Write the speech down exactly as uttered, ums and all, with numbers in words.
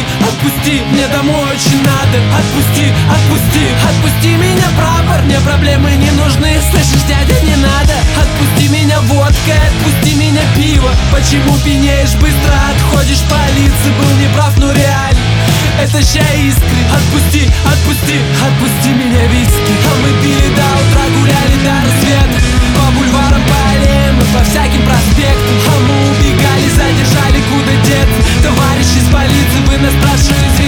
Отпусти, отпусти, мне домой очень надо. Отпусти, отпусти, отпусти меня, прапор. Мне проблемы не нужны, слышишь, дядя, не надо. Отпусти меня водкой, отпусти меня пиво. Почему пьянеешь, быстро отходишь, полиции. Был неправ, но реально это ща искры. Отпусти, отпусти, отпусти меня, виски. А мы пили до утра, гуляли до рассвета. По бульварам, по аллеям и по всяким проспектам. А мы убегали, задержали, куда деться. Товарищи из полиции, вы нас спрашиваете,